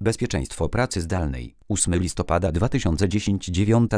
Bezpieczeństwo pracy zdalnej. 8 listopada 2010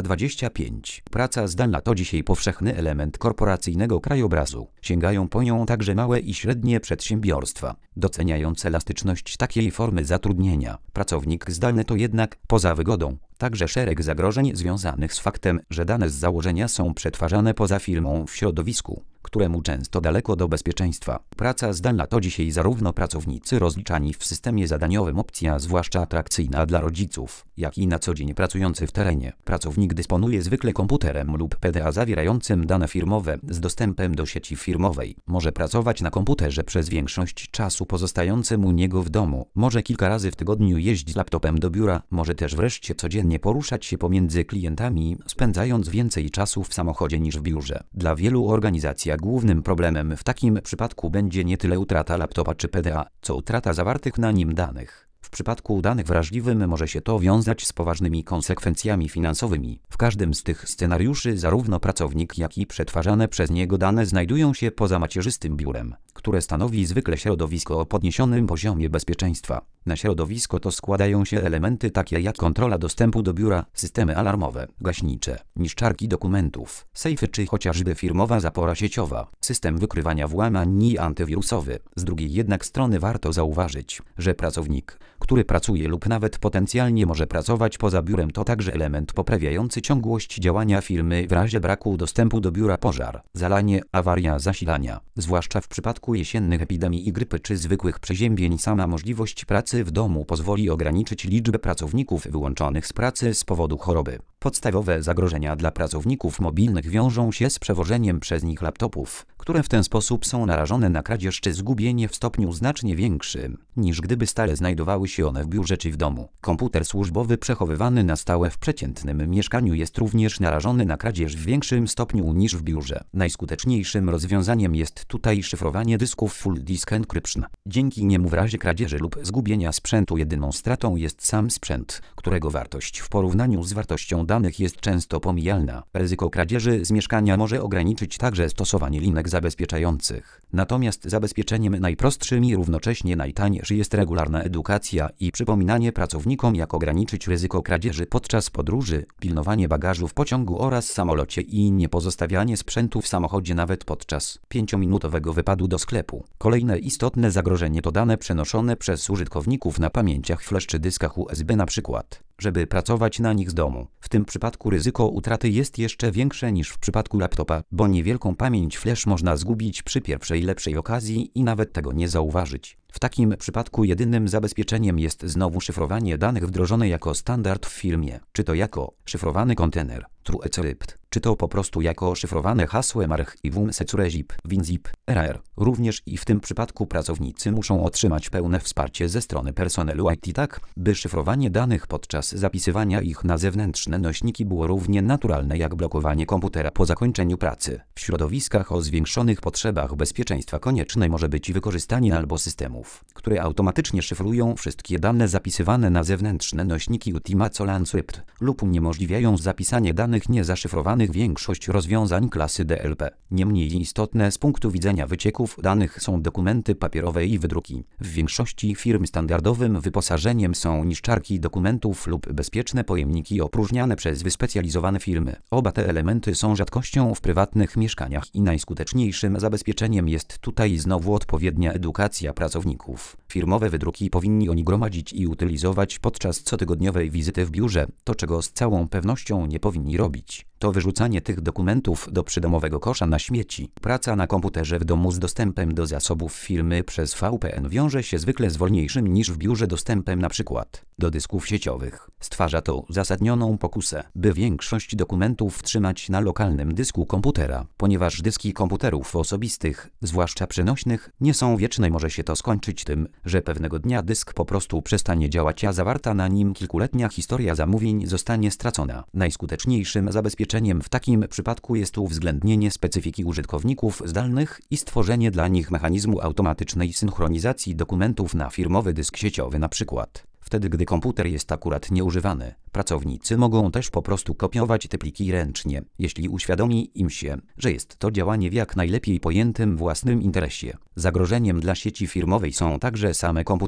9:25. Praca zdalna to dzisiaj powszechny element korporacyjnego krajobrazu. Sięgają po nią także małe i średnie przedsiębiorstwa, doceniając elastyczność takiej formy zatrudnienia. Pracownik zdalny to jednak, poza wygodą, także szereg zagrożeń związanych z faktem, że dane z założenia są przetwarzane poza firmą w środowisku, któremu często daleko do bezpieczeństwa. Praca zdalna to dzisiaj zarówno pracownicy rozliczani w systemie zadaniowym, opcja zwłaszcza atrakcyjna dla rodziców, jak i na co dzień pracujący w terenie. Pracownik dysponuje zwykle komputerem lub PDA zawierającym dane firmowe z dostępem do sieci firmowej. Może pracować na komputerze przez większość czasu pozostającym u niego w domu. Może kilka razy w tygodniu jeździć laptopem do biura. Może też wreszcie codziennie poruszać się pomiędzy klientami, spędzając więcej czasu w samochodzie niż w biurze. Dla wielu organizacji głównym problemem w takim przypadku będzie nie tyle utrata laptopa czy PDA, co utrata zawartych na nim danych. W przypadku danych wrażliwych może się to wiązać z poważnymi konsekwencjami finansowymi. W każdym z tych scenariuszy zarówno pracownik, jak i przetwarzane przez niego dane znajdują się poza macierzystym biurem, które stanowi zwykle środowisko o podniesionym poziomie bezpieczeństwa. Na środowisko to składają się elementy takie jak kontrola dostępu do biura, systemy alarmowe, gaśnicze, niszczarki dokumentów, sejfy czy chociażby firmowa zapora sieciowa, system wykrywania włamań i antywirusowy. Z drugiej jednak strony warto zauważyć, że pracownik, który pracuje lub nawet potencjalnie może pracować poza biurem, to także element poprawiający ciągłość działania firmy w razie braku dostępu do biura. Pożar, zalanie, awaria zasilania. Zwłaszcza w przypadku jesiennych epidemii i grypy czy zwykłych przeziębień sama możliwość pracy w domu pozwoli ograniczyć liczbę pracowników wyłączonych z pracy z powodu choroby. Podstawowe zagrożenia dla pracowników mobilnych wiążą się z przewożeniem przez nich laptopów, które w ten sposób są narażone na kradzież czy zgubienie w stopniu znacznie większym, niż gdyby stale znajdowały się one w biurze czy w domu. Komputer służbowy przechowywany na stałe w przeciętnym mieszkaniu jest również narażony na kradzież w większym stopniu niż w biurze. Najskuteczniejszym rozwiązaniem jest tutaj szyfrowanie dysków Full Disk Encryption. Dzięki niemu w razie kradzieży lub zgubienia sprzętu jedyną stratą jest sam sprzęt, którego wartość w porównaniu z wartością danych jest często pomijalna. Ryzyko kradzieży z mieszkania może ograniczyć także stosowanie linek zabezpieczających. Natomiast zabezpieczeniem najprostszym i równocześnie najtańszym jest regularna edukacja i przypominanie pracownikom, jak ograniczyć ryzyko kradzieży podczas podróży, pilnowanie bagażu w pociągu oraz samolocie i nie pozostawianie sprzętu w samochodzie nawet podczas 5-minutowego wypadu do sklepu. Kolejne istotne zagrożenie to dane przenoszone przez użytkowników na pamięciach flash czy dyskach USB na przykład, żeby pracować na nich z domu. W tym przypadku ryzyko utraty jest jeszcze większe niż w przypadku laptopa, bo niewielką pamięć flash można zgubić przy pierwszej lepszej okazji i nawet tego nie zauważyć. W takim przypadku jedynym zabezpieczeniem jest znowu szyfrowanie danych wdrożone jako standard w firmie, czy to jako szyfrowany kontener, True Encrypt, czy to po prostu jako szyfrowane hasłem archiwum SecureZip, WinZip, RAR. Również i w tym przypadku pracownicy muszą otrzymać pełne wsparcie ze strony personelu IT, tak by szyfrowanie danych podczas zapisywania ich na zewnętrzne nośniki było równie naturalne jak blokowanie komputera po zakończeniu pracy. W środowiskach o zwiększonych potrzebach bezpieczeństwa konieczne może być wykorzystanie albo systemów, które automatycznie szyfrują wszystkie dane zapisywane na zewnętrzne nośniki Ultimate Encrypt lub uniemożliwiają zapisanie danych niezaszyfrowanych. Większość rozwiązań klasy DLP. Niemniej istotne z punktu widzenia wycieków danych są dokumenty papierowe i wydruki. W większości firm standardowym wyposażeniem są niszczarki dokumentów lub bezpieczne pojemniki opróżniane przez wyspecjalizowane firmy. Oba te elementy są rzadkością w prywatnych mieszkaniach i najskuteczniejszym zabezpieczeniem jest tutaj znowu odpowiednia edukacja pracowników. Firmowe wydruki powinni oni gromadzić i utylizować podczas cotygodniowej wizyty w biurze. To, czego z całą pewnością nie powinni robić, to wyrzucanie tych dokumentów do przydomowego kosza na śmieci. Praca na komputerze w domu z dostępem do zasobów firmy przez VPN wiąże się zwykle z wolniejszym niż w biurze dostępem np. do dysków sieciowych. Stwarza to uzasadnioną pokusę, by większość dokumentów trzymać na lokalnym dysku komputera. Ponieważ dyski komputerów osobistych, zwłaszcza przenośnych, nie są wieczne, może się to skończyć tym, że pewnego dnia dysk po prostu przestanie działać, a zawarta na nim kilkuletnia historia zamówień zostanie stracona. Najskuteczniejszym zabezpieczeniem w takim przypadku jest uwzględnienie specyfiki użytkowników zdalnych i stworzenie dla nich mechanizmu automatycznej synchronizacji dokumentów na firmowy dysk sieciowy np. Wtedy, gdy komputer jest akurat nieużywany, pracownicy mogą też po prostu kopiować te pliki ręcznie, jeśli uświadomi im się, że jest to działanie w jak najlepiej pojętym własnym interesie. Zagrożeniem dla sieci firmowej są także same komputery,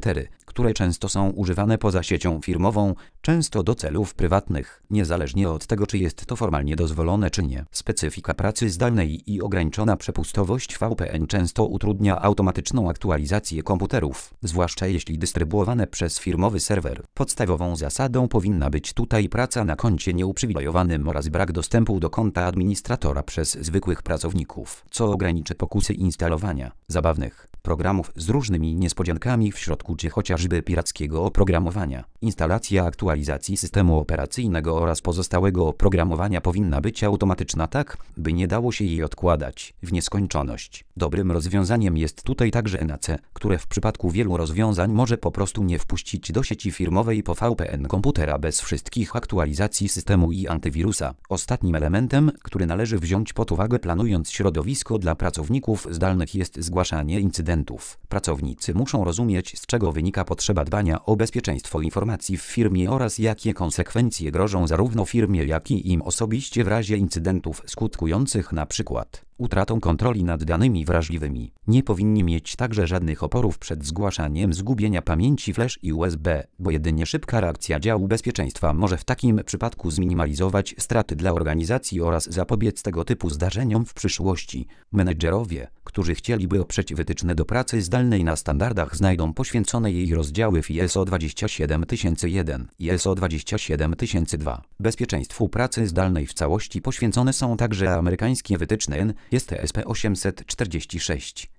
które często są używane poza siecią firmową, często do celów prywatnych, niezależnie od tego, czy jest to formalnie dozwolone czy nie. Specyfika pracy zdalnej i ograniczona przepustowość VPN często utrudnia automatyczną aktualizację komputerów, zwłaszcza jeśli dystrybuowane przez firmowy serwer. Podstawową zasadą powinna być tutaj praca na koncie nieuprzywilejowanym oraz brak dostępu do konta administratora przez zwykłych pracowników, co ograniczy pokusy instalowania zabawnych programów z różnymi niespodziankami w środku czy chociażby pirackiego oprogramowania. Instalacja aktualizacji systemu operacyjnego oraz pozostałego oprogramowania powinna być automatyczna tak, by nie dało się jej odkładać w nieskończoność. Dobrym rozwiązaniem jest tutaj także NAC, które w przypadku wielu rozwiązań może po prostu nie wpuścić do sieci firmowej po VPN komputera bez wszystkich aktualizacji systemu i antywirusa. Ostatnim elementem, który należy wziąć pod uwagę planując środowisko dla pracowników zdalnych jest zgłaszanie incydentów. Pracownicy muszą rozumieć, z czego wynika potrzeba dbania o bezpieczeństwo informacji w firmie oraz jakie konsekwencje grożą zarówno firmie, jak i im osobiście w razie incydentów skutkujących np. utratą kontroli nad danymi wrażliwymi. Nie powinni mieć także żadnych oporów przed zgłaszaniem zgubienia pamięci flash i USB, bo jedynie szybka reakcja działu bezpieczeństwa może w takim przypadku zminimalizować straty dla organizacji oraz zapobiec tego typu zdarzeniom w przyszłości. Menedżerowie, którzy chcieliby oprzeć wytyczne do pracy zdalnej na standardach, znajdą poświęcone jej rozdziały w ISO 27001 i ISO 27002. Bezpieczeństwu pracy zdalnej w całości poświęcone są także amerykańskie wytyczne NIST SP 846.